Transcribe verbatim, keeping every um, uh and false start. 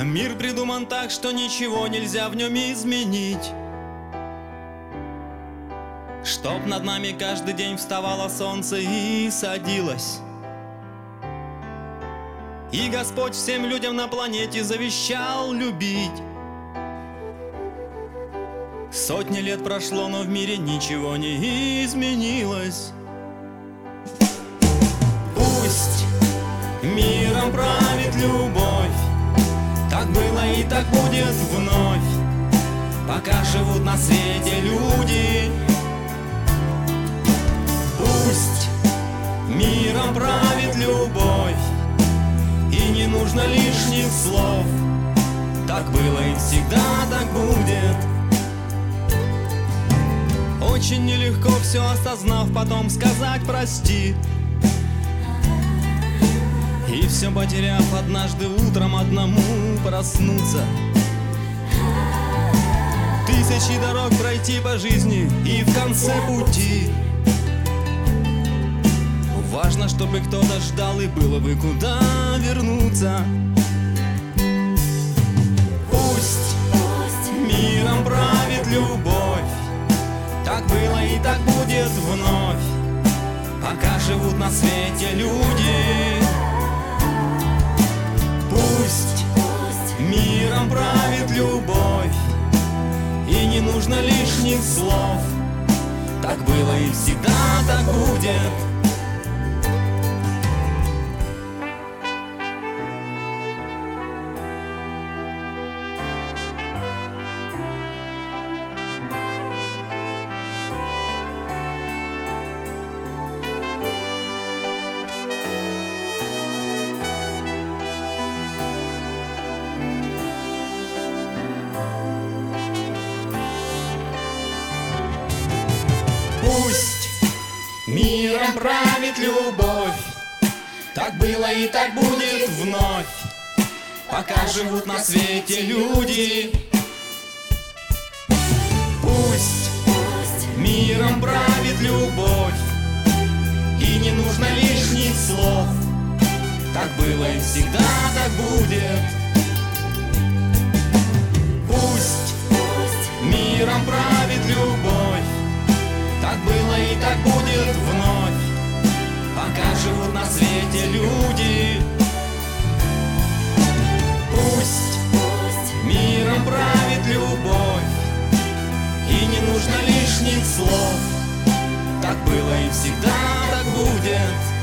Мир придуман так, что ничего нельзя в нем изменить. Чтоб над нами каждый день вставало солнце и садилось. И Господь всем людям на планете завещал любить. Сотни лет прошло, но в мире ничего не изменилось. Пусть миром правит любовь, так было и так будет вновь, пока живут на свете люди. Пусть миром правит любовь, и не нужно лишних слов. Так было и всегда так будет. Очень нелегко все осознав, потом сказать прости. И все потеряв, однажды утром одному проснуться. Тысячи дорог пройти по жизни и в конце пути важно, чтобы кто-то ждал и было бы куда вернуться. Пусть, Пусть миром правит любовь, так было и так будет вновь, пока живут на свете люди. Пусть, Пусть миром правит любовь, и не нужно лишних слов. Так было и всегда так будет. Пусть миром правит любовь, так было и так будет вновь, пока живут на свете люди. Пусть, Пусть миром правит любовь, и не нужно лишних слов. Так было и всегда так будет. Пусть, Пусть миром правит любовь, так было и так будет вновь, пока живут на свете люди. Пусть, Пусть миром правит любовь, и не нужно лишних слов. Так было и всегда так будет.